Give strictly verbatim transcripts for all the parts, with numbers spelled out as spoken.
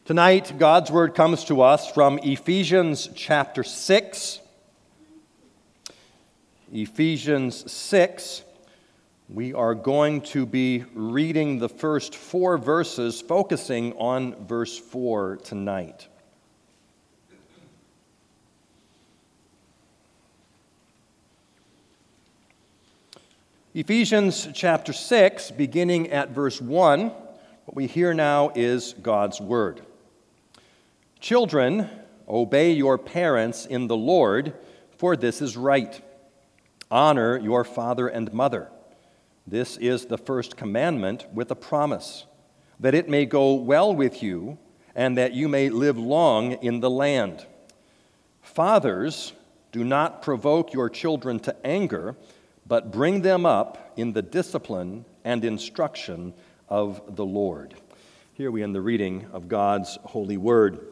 Tonight, God's Word comes to us from Ephesians chapter six. Ephesians six. We are going to be reading the first four verses, focusing on verse four tonight. Ephesians chapter six, beginning at verse one, what we hear now is God's Word. Children, obey your parents in the Lord, for this is right. Honor your father and mother. This is the first commandment with a promise, that it may go well with you and that you may live long in the land. Fathers, do not provoke your children to anger, but bring them up in the discipline and instruction of the Lord. Here we end the reading of God's holy word.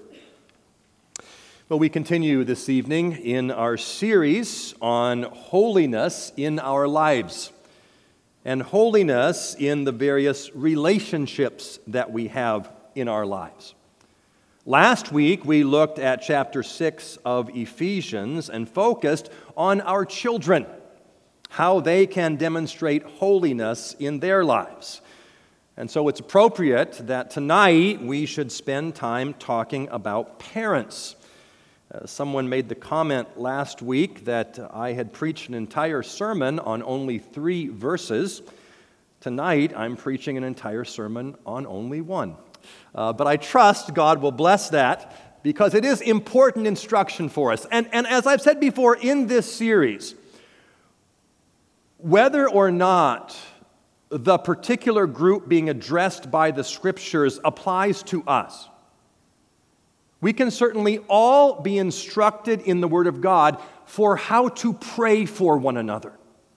Well, we continue this evening in our series on holiness in our lives and holiness in the various relationships that we have in our lives. Last week, we looked at chapter six of Ephesians and focused on our children, how they can demonstrate holiness in their lives. And so it's appropriate that tonight we should spend time talking about parents. Uh, someone made the comment last week that I had preached an entire sermon on only three verses. Tonight, I'm preaching an entire sermon on only one. Uh, but I trust God will bless that because it is important instruction for us. And, and as I've said before in this series, whether or not the particular group being addressed by the Scriptures applies to us, we can certainly all be instructed in the Word of God for how to pray for one another.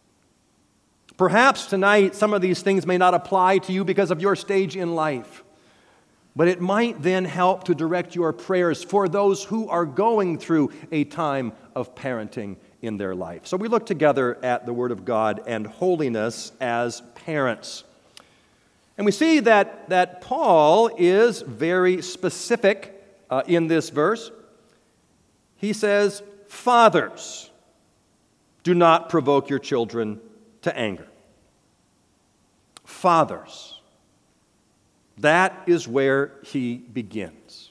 Perhaps tonight some of these things may not apply to you because of your stage in life, but it might then help to direct your prayers for those who are going through a time of parenting in their life. So we look together at the Word of God and holiness as parents. And we see that, that Paul is very specific Uh, in this verse. He says, fathers, do not provoke your children to anger. Fathers. That is where he begins.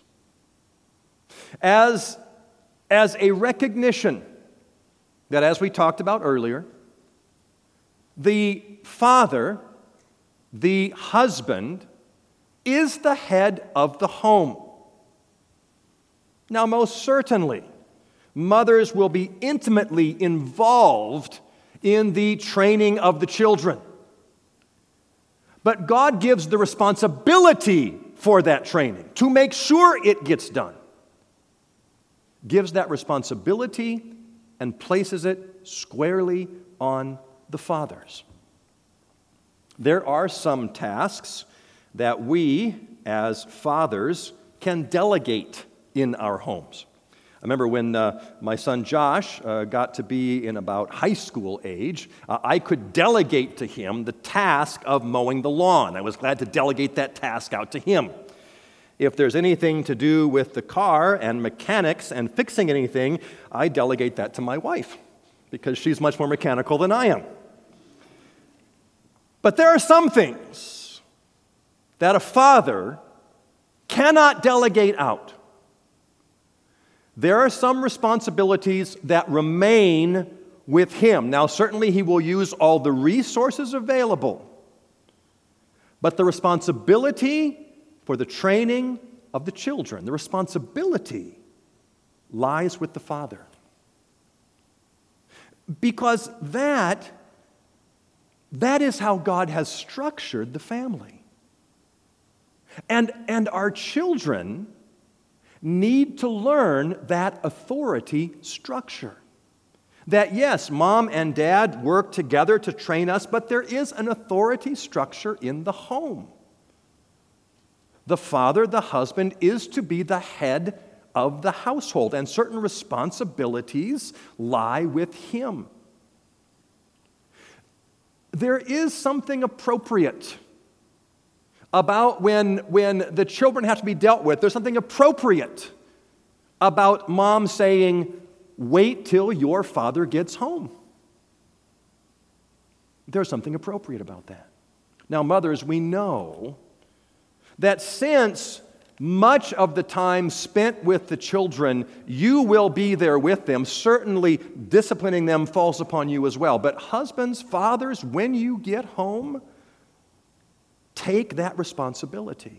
As, as a recognition that, as we talked about earlier, the father, the husband, is the head of the home. Now, most certainly, mothers will be intimately involved in the training of the children. But God gives the responsibility for that training to make sure it gets done. Gives that responsibility and places it squarely on the fathers. There are some tasks that we, as fathers, can delegate in our homes. I remember when uh, my son Josh uh, got to be in about high school age, uh, I could delegate to him the task of mowing the lawn. I was glad to delegate that task out to him. If there's anything to do with the car and mechanics and fixing anything, I delegate that to my wife because she's much more mechanical than I am. But there are some things that a father cannot delegate out. There are some responsibilities that remain with him. Now, certainly he will use all the resources available, but the responsibility for the training of the children, the responsibility lies with the father. Because that, that is how God has structured the family. And, and our children need to learn that authority structure. That yes, mom and dad work together to train us, but there is an authority structure in the home. The father, the husband, is to be the head of the household, and certain responsibilities lie with him. There is something appropriate about when, when the children have to be dealt with. There's something appropriate about mom saying, wait till your father gets home. There's something appropriate about that. Now, mothers, we know that since much of the time spent with the children, you will be there with them. Certainly, disciplining them falls upon you as well. But husbands, fathers, when you get home, take that responsibility.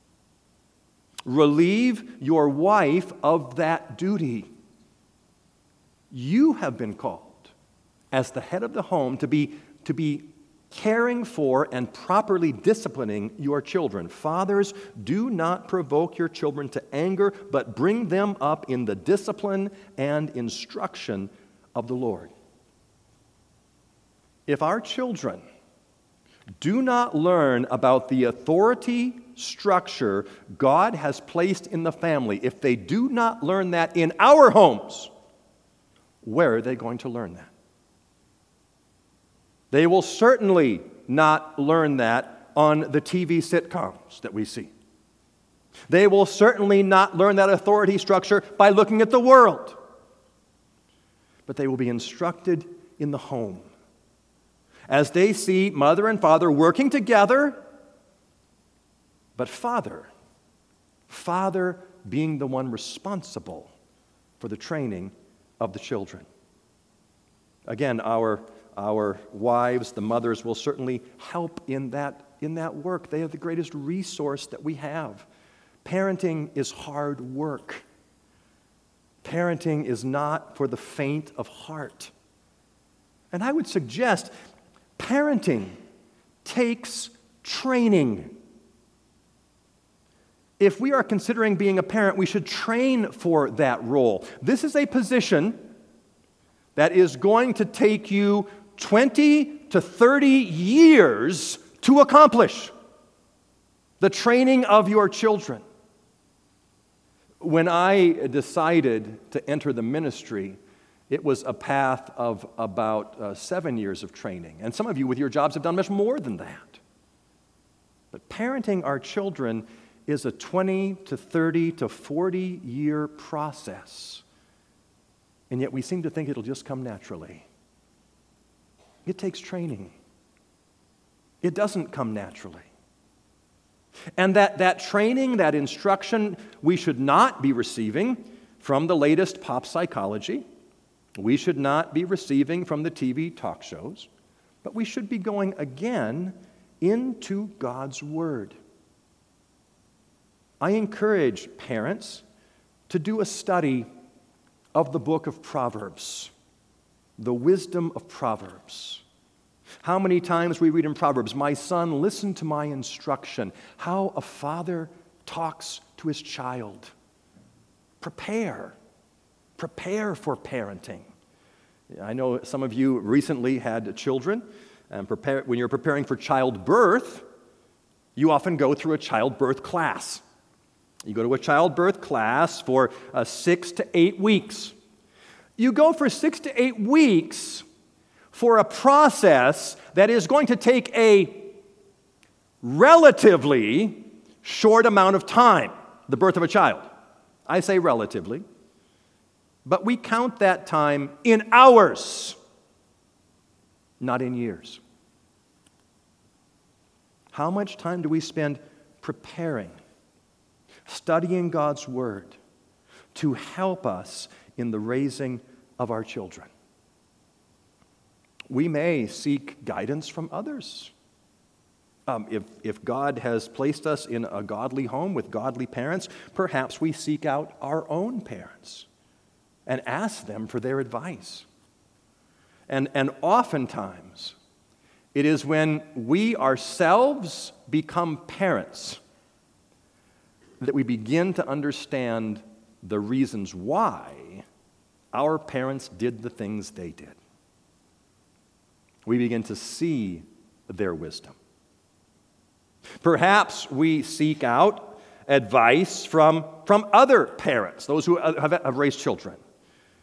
Relieve your wife of that duty. You have been called as the head of the home to be, to be caring for and properly disciplining your children. Fathers, do not provoke your children to anger, but bring them up in the discipline and instruction of the Lord. If our children do not learn about the authority structure God has placed in the family, if they do not learn that in our homes, where are they going to learn that? They will certainly not learn that on the T V sitcoms that we see. They will certainly not learn that authority structure by looking at the world. But they will be instructed in the home. As they see mother and father working together, but father, father being the one responsible for the training of the children. Again, our, our wives, the mothers, will certainly help in that, in that work. They are the greatest resource that we have. Parenting is hard work. Parenting is not for the faint of heart. And I would suggest parenting takes training. If we are considering being a parent, we should train for that role. This is a position that is going to take you twenty to thirty years to accomplish. The training of your children. When I decided to enter the ministry, it was a path of about uh, seven years of training. And some of you with your jobs have done much more than that. But parenting our children is a twenty to thirty to forty year process. And yet we seem to think it'll just come naturally. It takes training. It doesn't come naturally. And that, that training, that instruction, we should not be receiving from the latest pop psychology. We should not be receiving from the T V talk shows. But we should be going again into God's Word. I encourage parents to do a study of the book of Proverbs, the wisdom of Proverbs. How many times we read in Proverbs, "My son, listen to my instruction," how a father talks to his child. Prepare. Prepare for parenting. I know some of you recently had children, and prepare, when you're preparing for childbirth, you often go through a childbirth class. You go to a childbirth class for uh, six to eight weeks. You go for six to eight weeks for a process that is going to take a relatively short amount of time, the birth of a child. I say relatively, but we count that time in hours, not in years. How much time do we spend preparing, studying God's Word to help us in the raising of our children? We may seek guidance from others. Um, if, if God has placed us in a godly home with godly parents, perhaps we seek out our own parents and ask them for their advice. And, and oftentimes, it is when we ourselves become parents that we begin to understand the reasons why our parents did the things they did. We begin to see their wisdom. Perhaps we seek out advice from, from other parents, those who have, have raised children.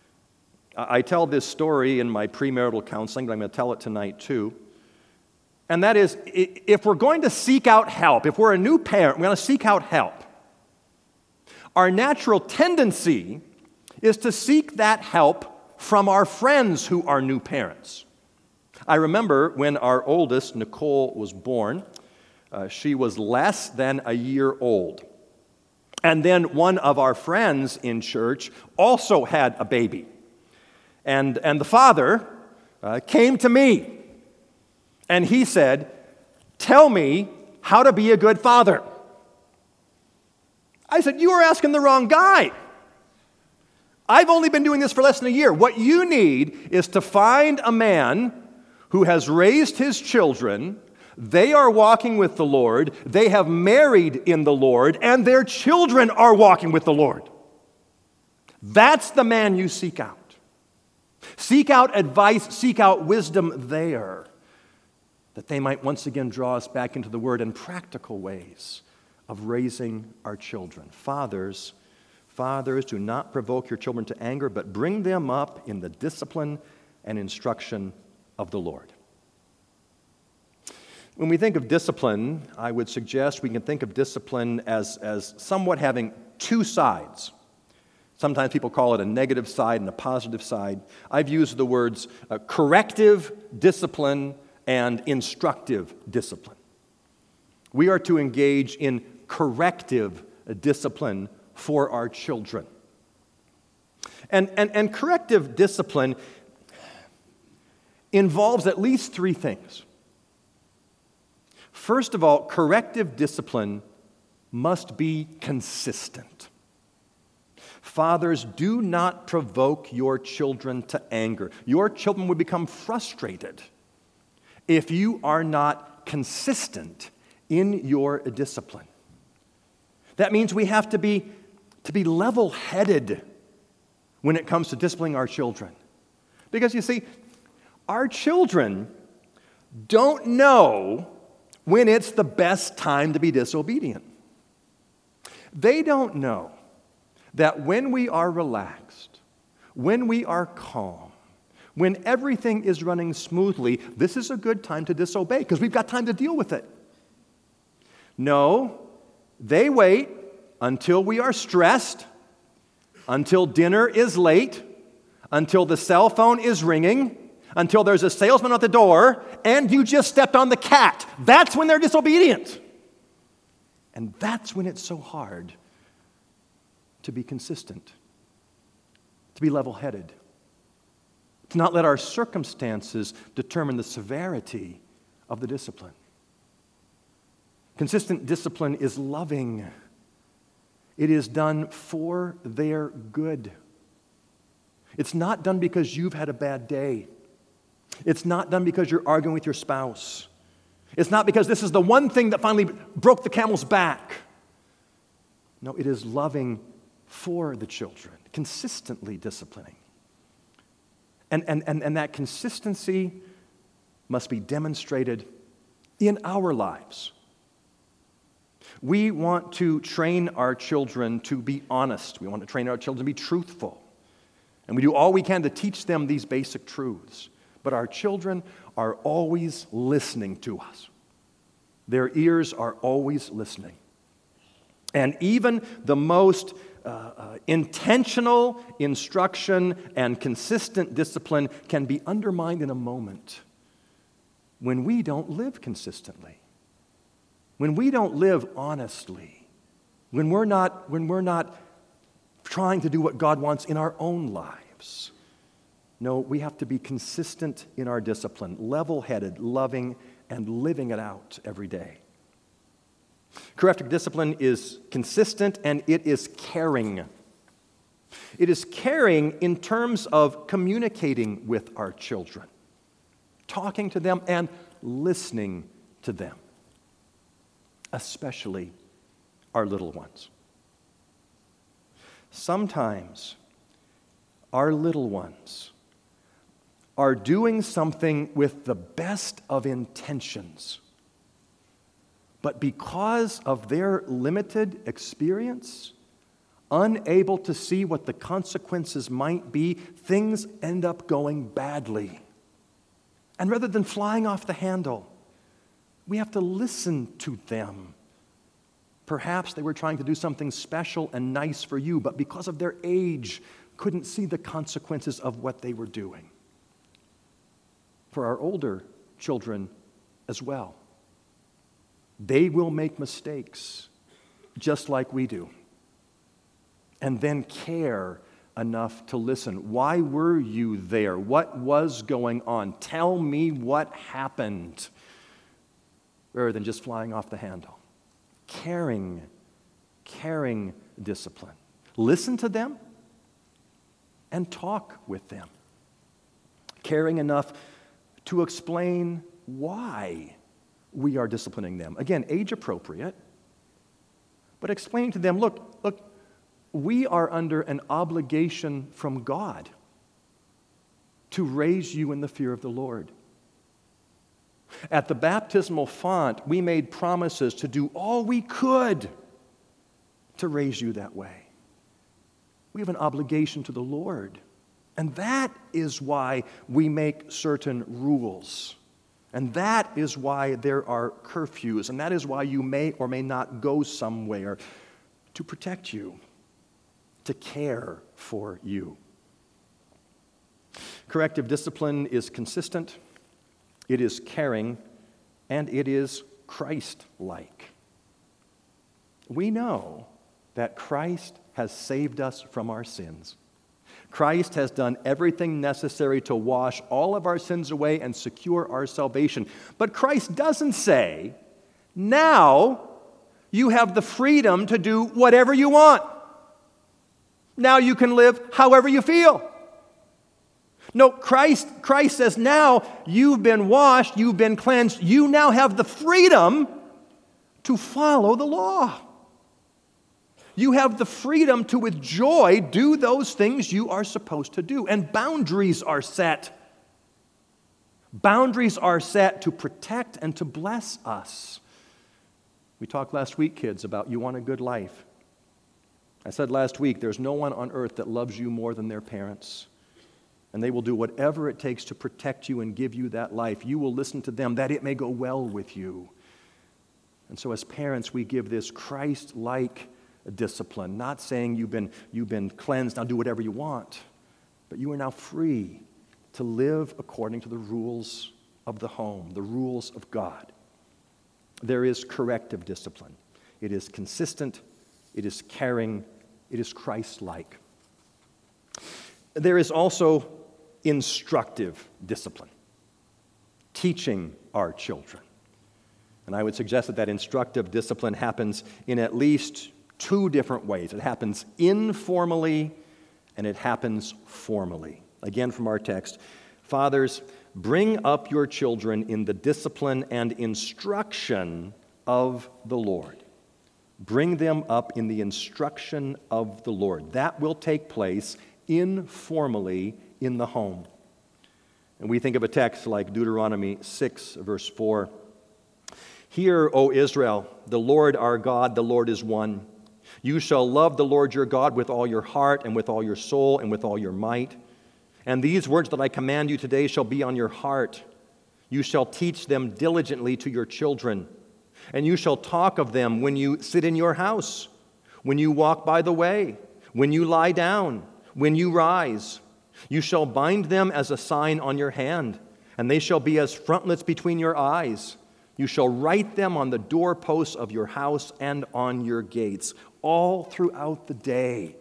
I tell this story in my premarital counseling, but I'm going to tell it tonight too. And that is, if we're going to seek out help, if we're a new parent, we're going to seek out help, our natural tendency is to seek that help from our friends who are new parents. I remember when our oldest, Nicole, was born, uh, she was less than a year old. And then one of our friends in church also had a baby. And, and the father uh, came to me, and he said, "Tell me how to be a good father." I said, "You are asking the wrong guy. I've only been doing this for less than a year. What you need is to find a man who has raised his children. They are walking with the Lord. They have married in the Lord, and their children are walking with the Lord. That's the man you seek out. Seek out advice, seek out wisdom there, that they might once again draw us back into the Word in practical ways of raising our children. Fathers, fathers, do not provoke your children to anger, but bring them up in the discipline and instruction of the Lord." When we think of discipline, I would suggest we can think of discipline as, as somewhat having two sides. Sometimes people call it a negative side and a positive side. I've used the words uh, corrective discipline and instructive discipline. We are to engage in corrective discipline for our children. And, and, and corrective discipline involves at least three things. First of all, corrective discipline must be consistent. Fathers, do not provoke your children to anger. Your children will become frustrated if you are not consistent in your discipline. That means we have to be, to be level-headed when it comes to disciplining our children. Because you see, our children don't know when it's the best time to be disobedient. They don't know that when we are relaxed, when we are calm, when everything is running smoothly, this is a good time to disobey because we've got time to deal with it. No, they wait until we are stressed, until dinner is late, until the cell phone is ringing, until there's a salesman at the door, and you just stepped on the cat. That's when they're disobedient. And that's when it's so hard to be consistent, to be level-headed, to not let our circumstances determine the severity of the discipline. Consistent discipline is loving. It is done for their good. It's not done because you've had a bad day. It's not done because you're arguing with your spouse. It's not because this is the one thing that finally broke the camel's back. No, it is loving for the children, consistently disciplining. And, and, and, and that consistency must be demonstrated in our lives. We want to train our children to be honest. We want to train our children to be truthful. And we do all we can to teach them these basic truths. But our children are always listening to us. Their ears are always listening. And even the most uh, uh, intentional instruction and consistent discipline can be undermined in a moment when we don't live consistently, when we don't live honestly, when we're not, when we're not trying to do what God wants in our own lives. No, we have to be consistent in our discipline, level-headed, loving, and living it out every day. Corrective discipline is consistent and it is caring. It is caring in terms of communicating with our children, talking to them and listening to them, especially our little ones. Sometimes our little ones are doing something with the best of intentions, but because of their limited experience, unable to see what the consequences might be, things end up going badly. And rather than flying off the handle, We have to listen to them. Perhaps they were trying to do something special and nice for you, but because of their age, couldn't see the consequences of what they were doing. For our older children as well, they will make mistakes just like we do, and then care enough to listen. Why were you there? What was going on? Tell me what happened, rather than just flying off the handle. Caring, caring discipline. Listen to them and talk with them. Caring enough to explain why we are disciplining them. Again, age appropriate, but explaining to them, look, look, we are under an obligation from God to raise you in the fear of the Lord. At the baptismal font, we made promises to do all we could to raise you that way. We have an obligation to the Lord. And that is why we make certain rules. And that is why there are curfews. And that is why you may or may not go somewhere, to protect you, to care for you. Corrective discipline is consistent, it is caring, and it is Christ-like. We know that Christ has saved us from our sins. Christ has done everything necessary to wash all of our sins away and secure our salvation. But Christ doesn't say, now you have the freedom to do whatever you want. Now you can live however you feel. No, Christ, Christ says, now you've been washed, you've been cleansed, you now have the freedom to follow the law. You have the freedom to, with joy, do those things you are supposed to do. And boundaries are set. Boundaries are set to protect and to bless us. We talked last week, kids, about you want a good life. I said last week, there's no one on earth that loves you more than their parents. And they will do whatever it takes to protect you and give you that life. You will listen to them that it may go well with you. And so as parents, we give this Christ-like discipline, not saying you've been, you've been cleansed, now do whatever you want. But you are now free to live according to the rules of the home, the rules of God. There is corrective discipline. It is consistent, it is caring, it is Christ-like. There is also instructive discipline, teaching our children. And I would suggest that that instructive discipline happens in at least two different ways. It happens informally and it happens formally. Again, from our text, fathers, bring up your children in the discipline and instruction of the Lord. Bring them up in the instruction of the Lord. That will take place informally in the home. And we think of a text like Deuteronomy six, verse four. Hear, O Israel, the Lord our God, the Lord is one. You shall love the Lord your God with all your heart and with all your soul and with all your might. And these words that I command you today shall be on your heart. You shall teach them diligently to your children. And you shall talk of them when you sit in your house, when you walk by the way, when you lie down, when you rise. You shall bind them as a sign on your hand, and they shall be as frontlets between your eyes. You shall write them on the doorposts of your house and on your gates, all throughout the day,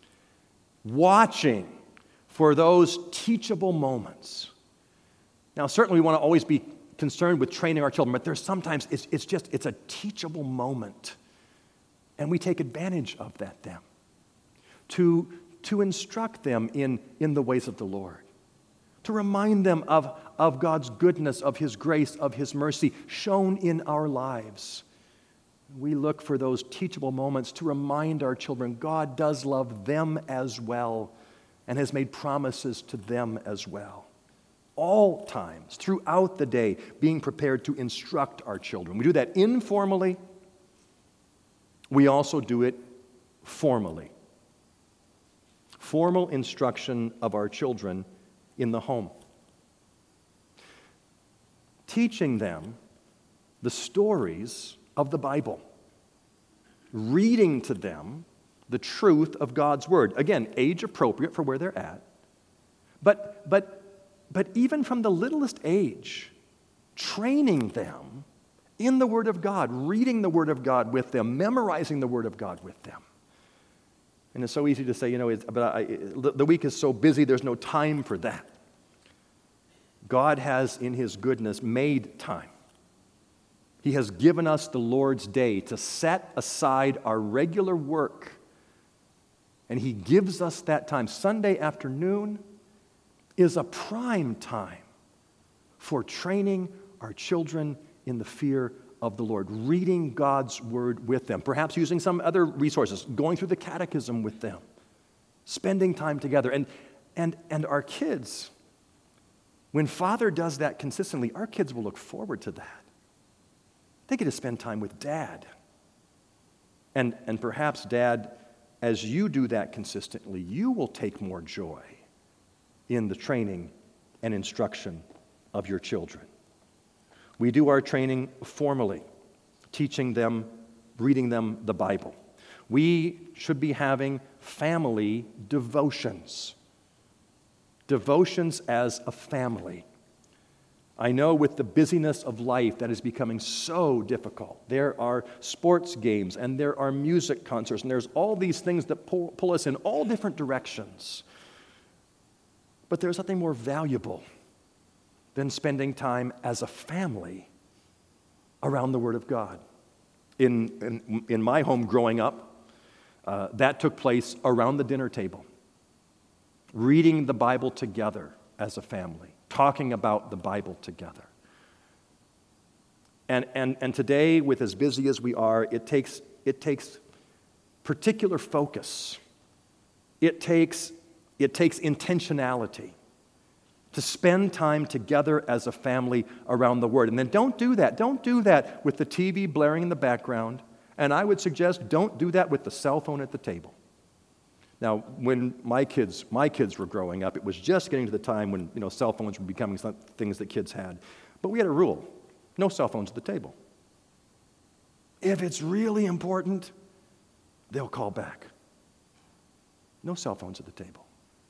watching for those teachable moments. Now, certainly we want to always be concerned with training our children, but there's sometimes it's, it's just, it's a teachable moment, and we take advantage of that then to to instruct them in, in the ways of the Lord, to remind them of, of God's goodness, of His grace, of His mercy shown in our lives. We look for those teachable moments to remind our children God does love them as well and has made promises to them as well. All times, throughout the day, being prepared to instruct our children. We do that informally. We also do it formally. Formal instruction of our children in the home. Teaching them the stories of the Bible, reading to them the truth of God's Word. Again, age appropriate for where they're at. But, but, but even from the littlest age, training them in the Word of God, reading the Word of God with them, memorizing the Word of God with them. And it's so easy to say, you know, it's, but I, the week is so busy, there's no time for that. God has, in His goodness, made time. He has given us the Lord's Day to set aside our regular work. And He gives us that time. Sunday afternoon is a prime time for training our children in the fear of the Lord, reading God's Word with them, perhaps using some other resources, going through the catechism with them, spending time together. And, and, and our kids, when Father does that consistently, our kids will look forward to that. They get to spend time with Dad. And, and perhaps, Dad, as you do that consistently, you will take more joy in the training and instruction of your children. We do our training formally, teaching them, reading them the Bible. We should be having family devotions. Devotions as a family. I know with the busyness of life that is becoming so difficult. There are sports games and there are music concerts and there's all these things that pull, pull us in all different directions. But there's nothing more valuable than spending time as a family around the Word of God. In, in, in my home growing up, uh, that took place around the dinner table, reading the Bible together as a family, talking about the Bible together. And, and, and today, with as busy as we are, it takes, it takes particular focus. It takes, it takes intentionality to spend time together as a family around the Word. And then don't do that. Don't do that with the T V blaring in the background. And I would suggest don't do that with the cell phone at the table. Now, when my kids, my kids were growing up, it was just getting to the time when, you know, cell phones were becoming some things that kids had. But we had a rule: no cell phones at the table. If it's really important, they'll call back. No cell phones at the table.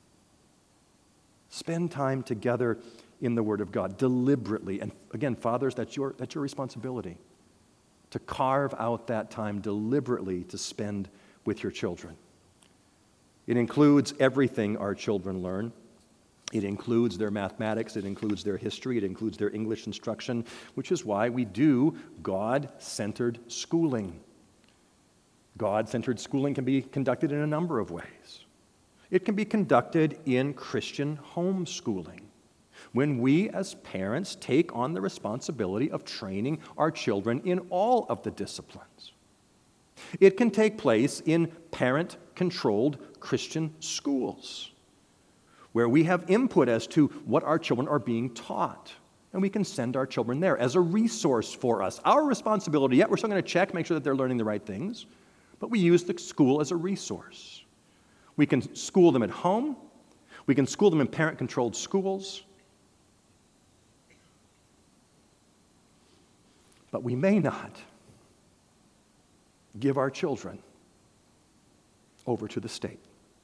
Spend time together in the Word of God deliberately. And again, fathers, that's your, that's your responsibility, to carve out that time deliberately to spend with your children. It includes everything our children learn. It includes their mathematics, it includes their history, it includes their English instruction, which is why we do God-centered schooling. God-centered schooling can be conducted in a number of ways. It can be conducted in Christian homeschooling, when we as parents take on the responsibility of training our children in all of the disciplines. It can take place in parent-controlled Christian schools, where we have input as to what our children are being taught, and we can send our children there as a resource for us. Our responsibility, yet we're still going to check, make sure that they're learning the right things, but we use the school as a resource. We can school them at home. We can school them in parent-controlled schools. But we may not give our children over to the state.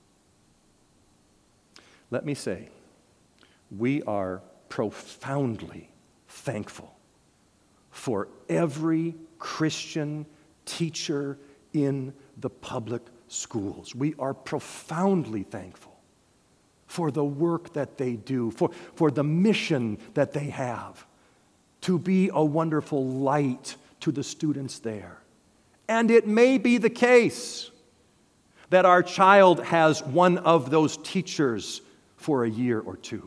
Let me say, we are profoundly thankful for every Christian teacher in the public schools. We are profoundly thankful for the work that they do, for, for the mission that they have, to be a wonderful light to the students there. And it may be the case that our child has one of those teachers for a year or two.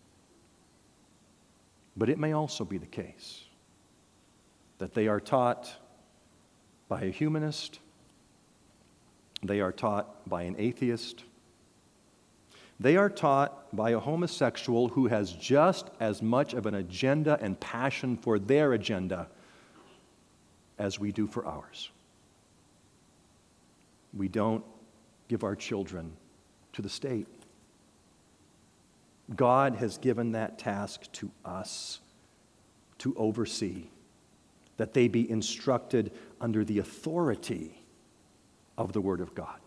But it may also be the case that they are taught by a humanist, they are taught by an atheist, they are taught by a homosexual who has just as much of an agenda and passion for their agenda as we do for ours. We don't give our children to the state. God has given that task to us to oversee that they be instructed under the authority of the Word of God.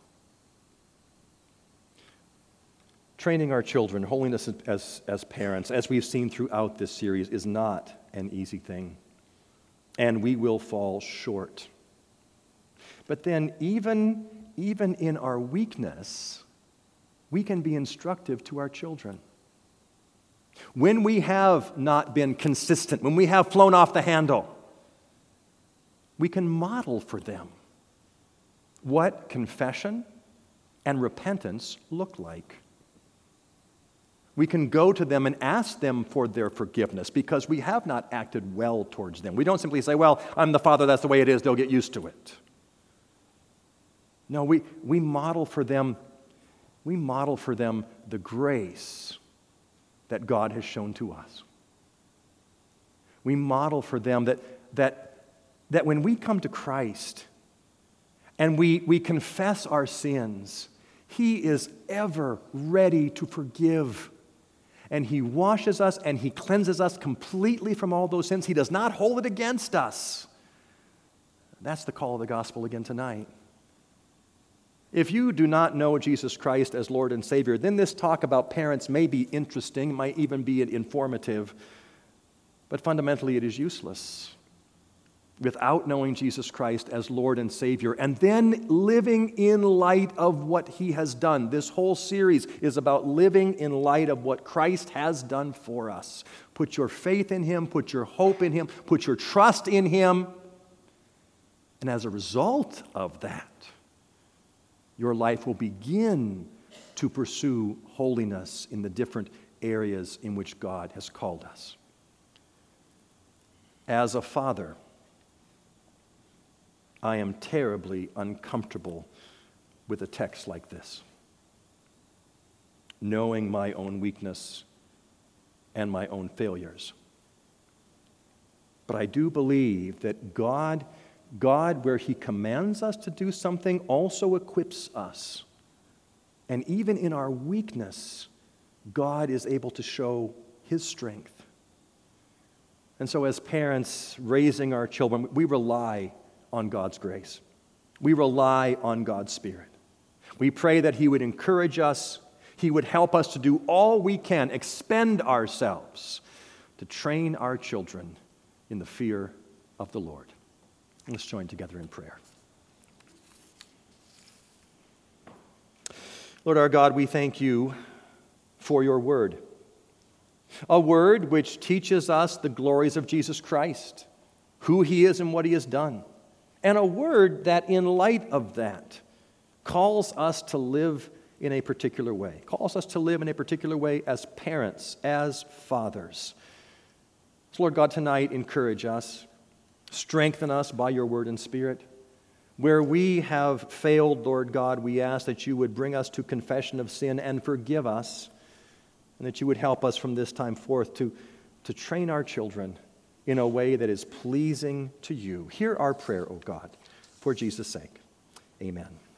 Training our children, holiness as, as parents, as we've seen throughout this series, is not an easy thing, and we will fall short. But then even, even in our weakness, we can be instructive to our children. When we have not been consistent, when we have flown off the handle, we can model for them what confession and repentance look like. We can go to them and ask them for their forgiveness because we have not acted well towards them. We don't simply say, well, I'm the father, that's the way it is, they'll get used to it. No, we, we model for them, we model for them the grace that God has shown to us. We model for them that, that, that when we come to Christ and we, we confess our sins, He is ever ready to forgive. And He washes us and He cleanses us completely from all those sins. He does not hold it against us. That's the call of the gospel again tonight. If you do not know Jesus Christ as Lord and Savior, then this talk about parents may be interesting, might even be informative, but fundamentally it is useless without knowing Jesus Christ as Lord and Savior and then living in light of what He has done. This whole series is about living in light of what Christ has done for us. Put your faith in Him, put your hope in Him, put your trust in Him, and as a result of that, your life will begin to pursue holiness in the different areas in which God has called us. As a father, I am terribly uncomfortable with a text like this, knowing my own weakness and my own failures. But I do believe that God God, where He commands us to do something, also equips us. And even in our weakness, God is able to show His strength. And so as parents raising our children, we rely on God's grace. We rely on God's Spirit. We pray that He would encourage us. He would help us to do all we can, expend ourselves to train our children in the fear of the Lord. Let's join together in prayer. Lord our God, we thank You for Your word, a word which teaches us the glories of Jesus Christ, who He is and what He has done, and a word that in light of that calls us to live in a particular way, calls us to live in a particular way as parents, as fathers. So Lord God, tonight encourage us. Strengthen us by Your word and Spirit. Where we have failed, Lord God, we ask that You would bring us to confession of sin and forgive us, and that You would help us from this time forth to, to train our children in a way that is pleasing to You. Hear our prayer, O God, for Jesus' sake. Amen.